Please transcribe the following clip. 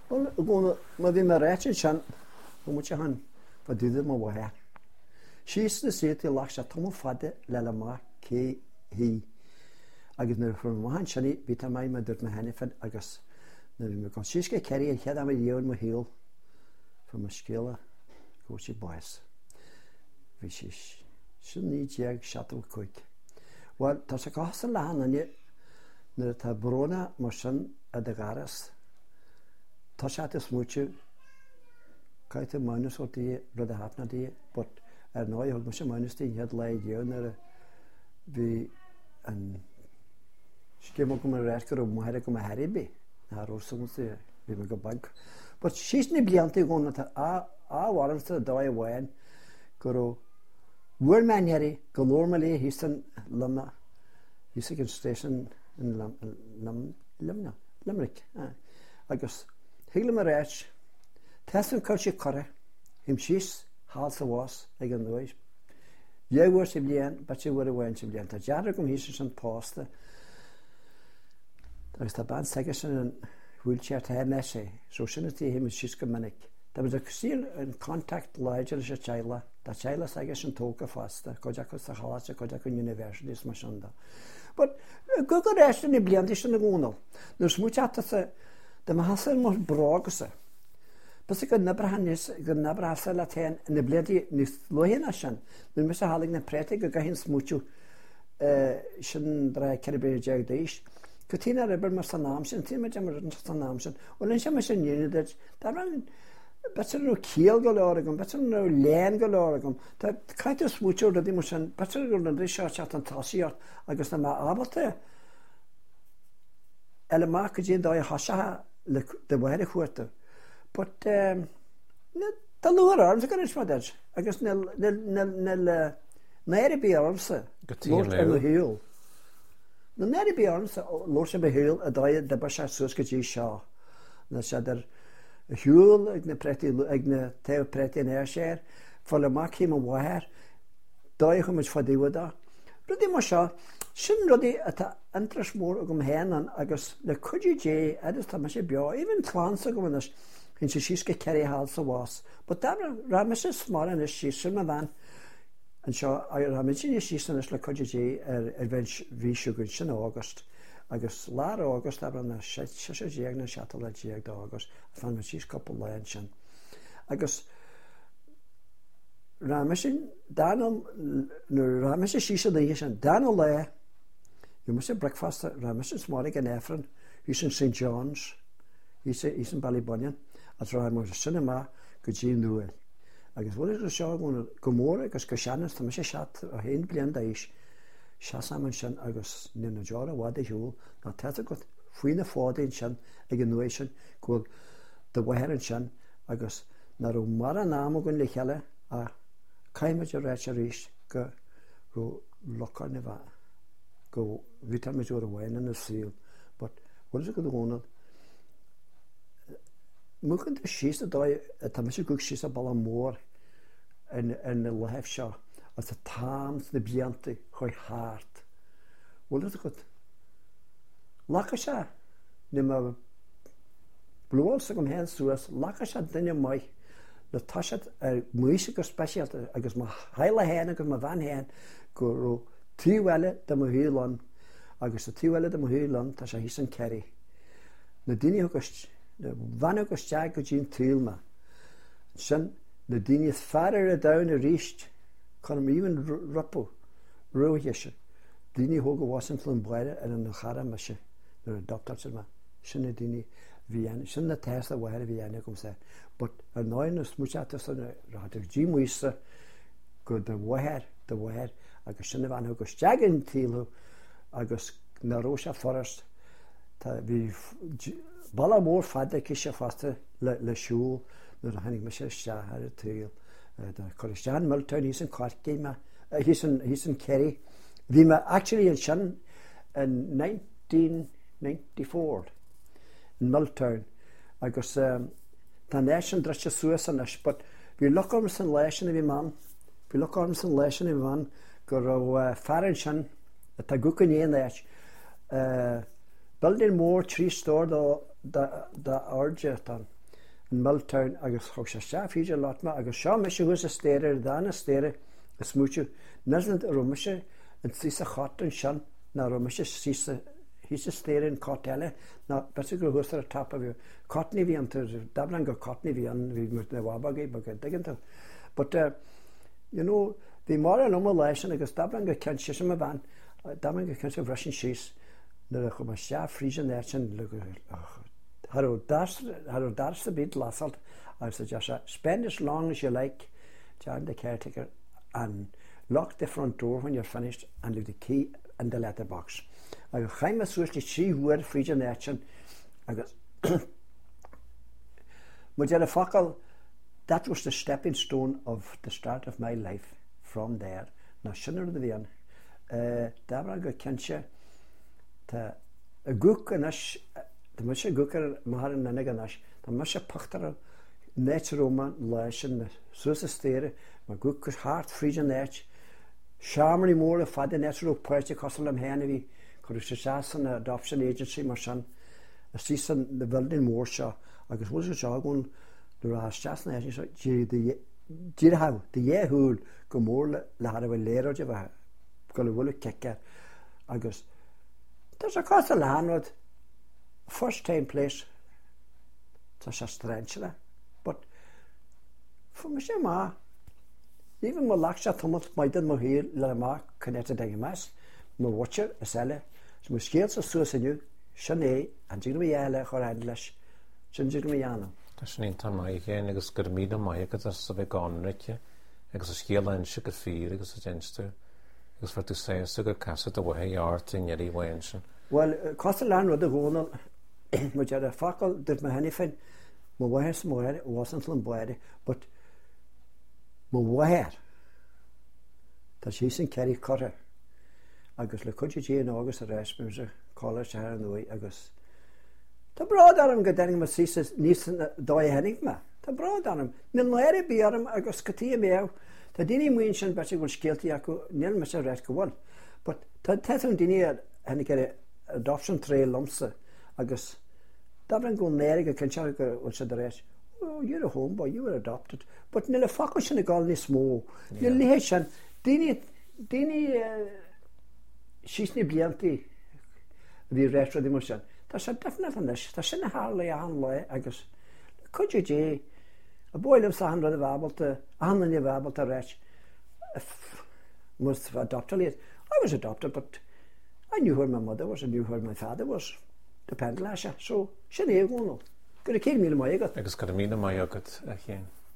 Wel, mae ddim yn rhaid yn sian, o mwyn han, fod i ddim yn waher. Sies na sydd i lach sa tom o ffade lela ma ce hi. Agos nyr ffrwm o han siani, bita mai ma dyrd ma hennifad agos na ddim yn gwrs. Sies ga ceri yn llad am y ddion ma hil ffrwm y sgila gwrs i boes. Fi sies. Sy'n ni diag siatw cwyd. Wel, tas y gos yn lan yn nyr ta brona mor sy'n adagaras. Tas at y smwtio caeth y mynus o di rydw a hapna di, bod noi hwg mwysio mynus di hyd lai dion ar fi yn sgym o gwmyn rhaid gyda mwher ag yma heri bi. Na'r o'r symud di, fi mae'n gybag. Bod sy'n ni bliant i gwnnw a warm sy'n doi a wain gyda Wyr man heri, galor ma le hysyn lymna. Hysyn yn station yn Limerick. Agos, higl yma reich, tesyn cwrs i corre, hym sys, hal sa was, ag yn ddweud. Ie wyr sy'n blian, bat sy'n wyr y wain sy'n blian. Ta jarra gwm hysyn sy'n posta. Agos ta ban segys yn wheelchair ta her nesi, so sy'n ydy hym sys gymanig. Da bydd y cysir yn contact larger as y chaila. Da chaila sagys yn toca fasta. Kodjak os ta halas a kodjak yn university is mashanda. But gwg o'r rest yn i bliandis yn y gwnnw. Nws mwch at ata da mahasel mor brog osa. Bys y gynnabar hannes, gynnabar hasel at hen yn y bliandi nis lohen asan. Nyn mis a halig na prete gyda hyn smwchw sy'n dra ceribir jag deish. Cytina rybyr mas ta namsyn, ti'n ma jam rydyn sa namsyn. Olen sy'n mas yn yin ydych, da ran better nhw ciel galoragum, better nhw len galoragum. Da caeth o smwchw rydyn mwys yn, better nhw rydyn siart at yn tasiart, agos na ma abot e. Ele ma cydyn doi hasa dy wair i chwyrta. But, da lwyr arms y gynnu smadaj, agos nel neri bi arms e. Lwrt yn y hyl. Na neri bi arms e, lwrt yn y hyl, a doi dyba siart sŵs gydyn sio. Na siadar Hwyl ag na teo preti yn ersher, ffol y mac hym yn waher, doi chym ys ffadiwa da. Rydym o sio, sy'n rydym ata antras môr ag hen agos le cwdi je, edrych tam eisiau bio, even clans ag ymwneud, hyn sy'n sysgu ceri hal sa was. But da ram eisiau smar yn ys sy'n ma fan, yn sio, a ram eisiau sy'n ys le cwdi je fi siwgwyd sy'n August. Agus lar August ar yna sy'n diag na siatol a diag da August a fan mae'n sys copl lain sy'n. Agus ram eisiau sys o ddyn sy'n dan o le yw mwys breakfast ram eisiau smorig yn Efron ys yn St John's ys yn Ballybunion a ram eisiau sy'n yma gydyn nhw'n. Agus wrth ys sio gymor agos gysianus tam eisiau siat o hyn blian da is Siasam yn sy'n agos nyn o jora wad ei hwyl na teta gwrdd fwy'n y ffod ein sy'n ag yn nwy sy'n gwrdd dy waher yn sy'n agos na rhyw mar a nam o gwyn leichele a caim ydych rhaid ar eich go rhyw locar neu fa go fitar mae jor y wain yn y syl but wrth ydych gwrdd mwch yn dy sys y doi tam eisiau gwg sys a bala môr yn y lehef sio as y tams na blianti choi hart. Wel ydych gwrdd. Lac eisiau, nima blwol sy'n gym hen sŵas, lac eisiau dynnu mai, na tasiad mwysig o special, agos mae hael a hen, agos mae fan hen, gwrw tiwele dy mwy hylon, agos y tiwele dy mwy hylon, tasiad hys yn ceri. Na dini hwgos, na fan hwgos jag o gyn tîl ma. Sy'n, na dini ffarir y dawn y rysg, kan hem even rappo roehisje dini hoge wasen flum breide en een gara masje naar de dokter zeg maar sinne dini vian sinne testa waar vian kom sê but er neuen is moet het so raad ik gym wisse go de waar agus sinne van hoge jagen tilo agus na rosa forest ta vi balla more fadde kische faste le school naar hanig masje shahar til the Christian Milton, he's in Corky, he's in Kerry. We actually in Shan in 1994 in Milton. I guess the nation dressed suicide, but we look on some lesson of a man. We look on some lesson of a man. Go far in Shan at a good in there. Building more tree store the urge in Milltown agus chog sé staff híidir látma agus seo me se hús a stéire dána stéire a smúteú nesland a romise an sísa chatan sean na romise sísa hísa stéire in cotile na bes go hús a tap a bhí cotní bhí an dablan go cotní bhí an bhí mu na wabagé bag digganta but you know bhí mar an oma leisin agus dablan go cen si sem a bhain dablan go cen se bhresin síos na a chum a staff frísin éirtin le Haró darst a bit lasalt. I suggest spend as long as you like, John the caretaker, and lock the front door when you're finished and leave the key in the letterbox. I go chaim a switch she word freezing action. I go Mujara Fakal, that was the stepping stone of the start of my life from there. Now shinner the Vian. Dabra go Kensha to a gook and us. The musha gooker maharan nanaganash, the musha puchter naturoma lashin, susa stere, my gooker's heart freezing edge, sharmony more of the natural poetry costume henry, Kurushasan adoption agency, my son, a season the building more shaw, I guess was a jargon, the Rashasan edge, Jirhav, the Yahoo, go more la had a layer of a Gulawilla kicker, I guess there's a cost of landlord. First time place to Shastrangela, but for me, ma, even my laksha thomas, my dad, my heel, la ma, connected a mass, my watcher, a seller, so my scales are so new, Shane, and Jimmy Yale or Endlish, Jimmy Yana. That's an time I again, agus gur míad mai agus as a bheith gáin rite, agus a scéal an sigur fír agus a genstu, agus for to say a sugar casset away art in yeri wension. Well, Costellan with the Gonal. Which had a facal did my anything, my wire's more, it wasn't Lombardy, but my wire that she's in Kerry Cutter. I guess the country in August, the rest was a college here in the way. I guess the broad on him got down my sisters, niece and die heading ma. The broad on him, Nilary be on him, I guess Katia Meow, the Dini mentioned, but she was guilty. I could nil Mr. Redco one, but the Tetham Dini and get an adoption trail lumps. I guess Dublin go Mary Kinshasa was the rest. Oh, you're a homeboy, you were adopted. But nil a fuckers in a golden small. Nil Nation, Dini she's ni blianti the rest of the motion. That's a definite on this. That's in a hardly on lawyer, I guess. Could you Jay? A boy lives 100 able to 100 able to rest. Must have adopted it. I was adopted, but I knew where my mother was, I knew where my father was. Depend lasha, so she knew. Could have killed me in my got. Agus gur míad mai agat a chéan.